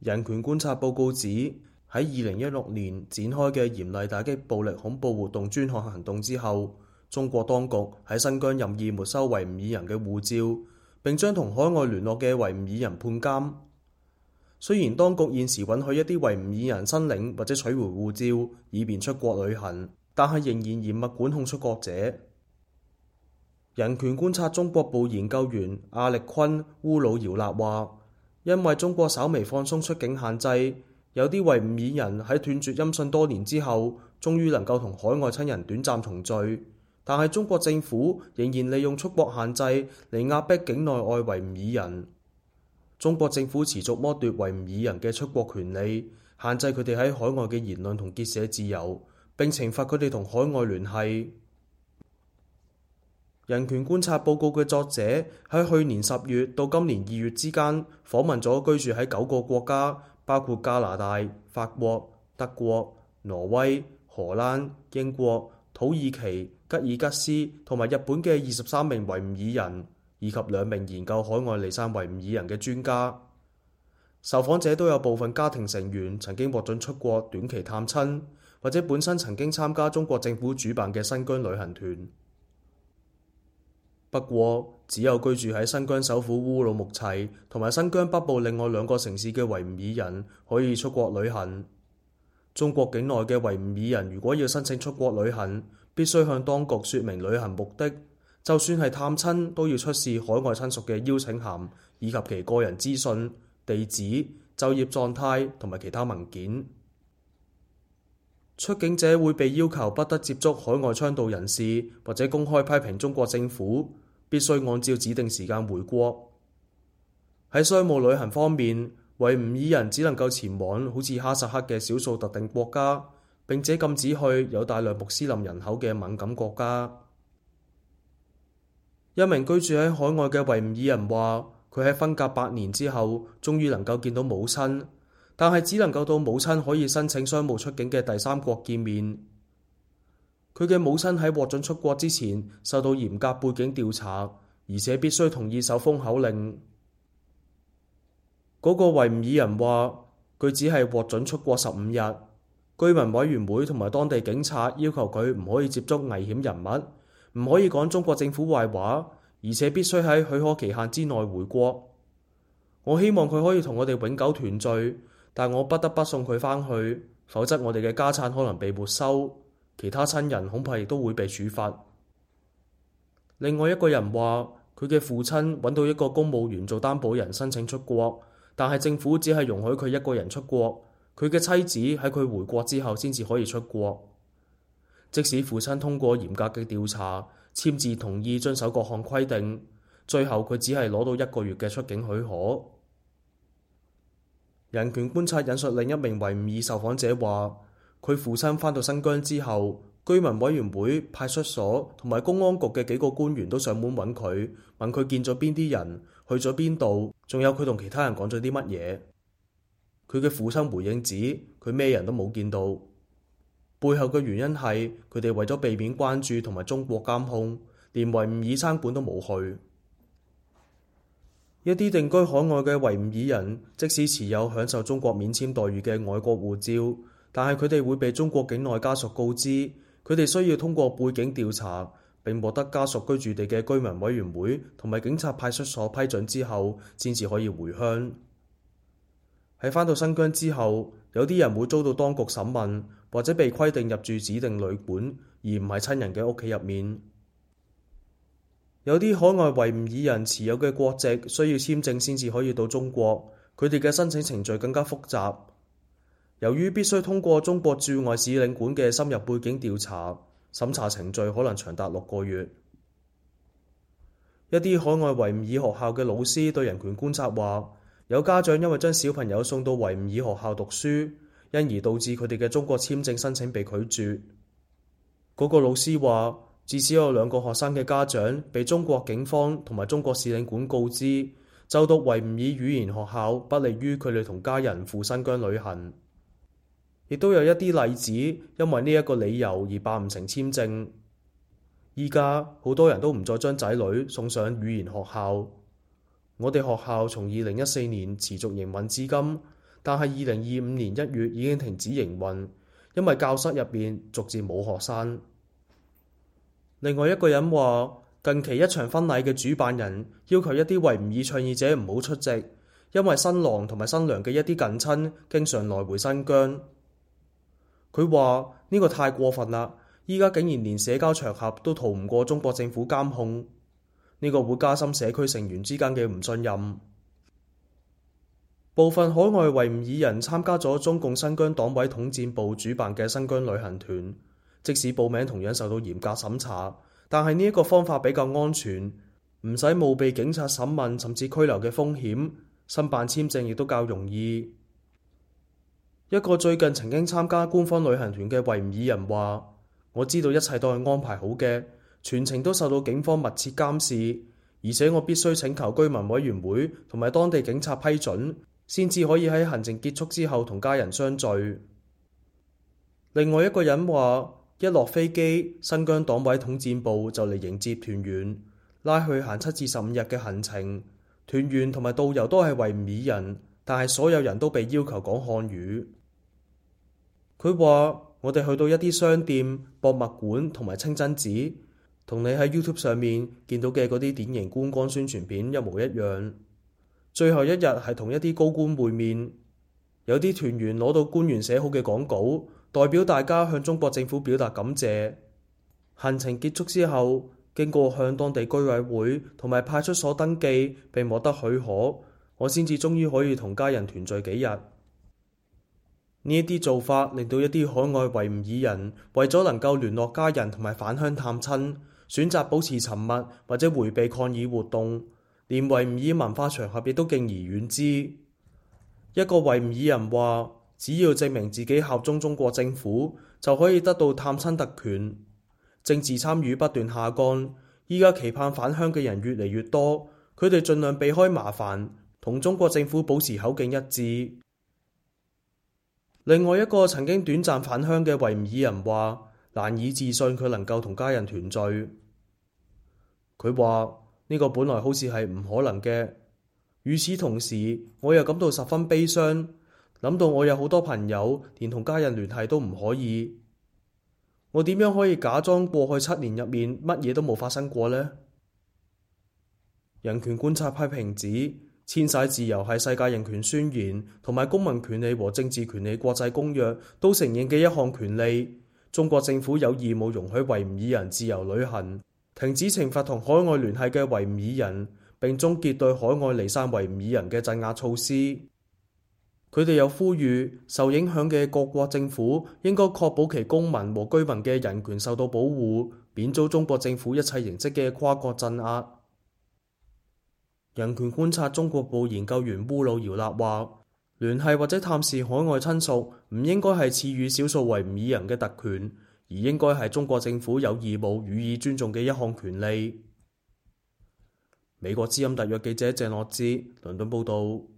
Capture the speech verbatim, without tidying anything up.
人權觀察報告指，喺二零一六年展開嘅嚴厲打擊暴力恐怖活動專項行動之後，中國當局喺新疆任意沒收維吾爾人嘅護照，並將同海外聯絡嘅維吾爾人判監。雖然當局現時允許一啲維吾爾人申領或者取回護照，以便出國旅行，但係仍然嚴密管控出國者。人權觀察中國部研究員阿力坤烏魯姚納話，因為中國稍微放鬆出境限制，有啲維吾爾人喺斷絕音訊多年之後，終於能夠同海外親人短暫重聚。但係中國政府仍然利用出國限制嚟壓迫境內外維吾爾人。中國政府持續剝奪維吾爾人嘅出國權利，限制佢哋喺海外嘅言論同結社自由，並懲罰佢哋同海外聯繫。人權觀察報告嘅作者喺去年十月到今年二月之間訪問咗居住喺九個國家，包括加拿大、法國、德國、挪威、荷蘭、英國、土耳其、吉爾吉斯同埋日本嘅二十三名維吾爾人，以及兩名研究海外離散維吾爾人嘅專家。受訪者都有部分家庭成員曾經獲准出國短期探親，或者本身曾經參加中國政府主辦嘅新疆旅行團。不過，只有居住喺新疆首府烏魯木齊同埋新疆北部另外兩個城市嘅維吾爾人可以出國旅行。中國境內嘅維吾爾人如果要申請出國旅行，必須向當局說明旅行目的，就算係探親都要出示海外親屬嘅邀請函，以及其個人資訊、地址、就業狀態同埋其他文件。出境者會被要求不得接觸海外倡導人士，或者公開批評中國政府，必須按照指定時間回國。喺商務旅行方面，維吾爾人只能夠前往好似哈薩克嘅少數特定國家，並且禁止去有大量穆斯林人口嘅敏感國家。一名居住喺海外嘅維吾爾人話，佢喺分隔八年之後，終於能夠見到母親，但係只能夠到母親可以申請商務出境嘅第三國見面。佢嘅母親喺獲准出國之前，受到嚴格背景調查，而且必須同意守封口令。嗰、那個維吾爾人話，佢只係獲准出國十五日，居民委員會同埋當地警察要求佢唔可以接觸危險人物，唔可以講中國政府壞話，而且必須喺許可期限之內回國。我希望佢可以同我哋永久團聚，但我不得不送佢返去，否則我哋嘅家產可能被沒收，其他親人恐怕亦都會被處罰。另外一個人話，佢嘅父親揾到一個公務員做擔保人申請出國，但係政府只係容許佢一個人出國，佢嘅妻子喺佢回國之後先至可以出國。即使父親通過嚴格嘅調查，簽字同意遵守各項規定，最後佢只係攞到一個月嘅出境許可。人權觀察引述另一名維吾爾受訪者話，佢父親返到新疆之後，居民委員會、派出所同埋公安局嘅幾個官員都上門揾佢，問佢見咗邊啲人，去咗邊度，仲有佢同其他人講咗啲乜嘢。佢嘅父親回應指，佢咩人都冇見到。背後嘅原因係佢哋為咗避免關注同埋中國監控，連維吾爾餐館都冇去。一啲定居海外嘅維吾爾人，即使持有享受中國免簽待遇嘅外國護照，但係佢哋會被中國境內家屬告知，佢哋需要通過背景調查，並獲得家屬居住地嘅居民委員會同埋警察派出所批准之後，先至可以回鄉。喺返到新疆之後，有啲人會遭到當局審問，或者被規定入住指定旅館，而唔係親人嘅屋企入面。有啲海外維吾爾人持有嘅國籍需要簽證先至可以到中國，佢哋嘅申請程序更加複雜。由於必須通過中國駐外使領館嘅深入背景調查，審查程序可能長達六個月。一啲海外維吾爾學校嘅老師對人權觀察話，有家長因為將小朋友送到維吾爾學校讀書，因而導致佢哋嘅中國簽證申請被拒絕。嗰個老師話，至少有兩個學生嘅家長被中國警方同埋中國使領館告知，就讀維吾爾語言學校不利於佢哋同家人赴新疆旅行。亦都有一啲例子，因為呢一個理由而辦唔成簽證。依家好多人都唔再將仔女送上語言學校。我哋學校從二零一四年持續營運至今， 但係二零二五年一月已經停止營運，因為教室入面逐漸冇學生。另外一個人話，近期一場婚禮嘅主辦人要求一啲維吾爾倡議者唔好出席，因為新郎同埋新娘嘅一啲近親經常來回新疆。佢話呢個太過分啦，依家竟然連社交場合都逃唔過中國政府監控，呢個會加深社區成員之間嘅唔信任。部分海外維吾爾人參加咗中共新疆黨委統戰部主辦嘅新疆旅行團，即使報名同樣受到嚴格審查，但係呢一個方法比較安全，唔使冒被警察審問甚至拘留嘅風險，申辦簽證亦都較容易。一個最近曾經參加官方旅行團嘅維吾爾人話，我知道一切都係安排好嘅，全程都受到警方密切監視，而且我必須請求居民委員會同埋當地警察批准，先至可以喺行程結束之後同家人相聚。另外一個人話，一落飛機，新疆黨委統戰部就嚟迎接團員，拉去行七至十五日嘅行程。團員同埋導遊都係維吾爾人，但係所有人都被要求講漢語。佢話，我哋去到一啲商店、博物館同埋清真寺，同你喺 YouTube 上面見到嘅嗰啲典型觀光宣傳片一模一樣。最後一日係同一啲高官會面，有啲團員攞到官員寫好嘅講稿，代表大家向中國政府表達感謝。行程結束之後，經過向當地居委會同埋派出所登記並獲得許可，我先至終於可以同家人團聚幾日。呢一啲做法令到一啲海外維吾爾人為咗能夠聯絡家人同埋返鄉探親，選擇保持沉默或者迴避抗議活動，連維吾爾文化場合亦都敬而遠之。一個維吾爾人話，只要證明自己效忠中國政府，就可以得到探親特權。政治參與不斷下降，依家期盼返鄉嘅人越嚟越多，佢哋盡量避開麻煩，同中國政府保持口徑一致。另外一個曾經短暫返鄉嘅維吾爾人話，難以置信佢能夠同家人團聚。佢話呢個本來好似係唔可能嘅，與此同時，我又感到十分悲傷，諗到我有好多朋友連同家人聯繫都唔可以。我點樣可以假裝過去七年入面乜嘢都冇發生過呢？人權觀察批評指，遷徙自由係世界人權宣言同埋公民權利和政治權利國際公約都承認嘅一項權利。中國政府有義務容許維吾爾人自由旅行，停止懲罰同海外聯繫嘅維吾爾人，並終結對海外離散維吾爾人嘅鎮壓措施。佢哋又呼籲受影響嘅各國政府應該確保其公民和居民嘅人權受到保護，免遭中國政府一切形式嘅跨國鎮壓。人權觀察中國部研究員烏魯姚納話，聯繫或者探視海外親屬唔應該係賜予少數維吾爾人嘅特權，而應該係中國政府有義務予以尊重嘅一項權利。美國之音特約記者鄭樂之倫敦報道。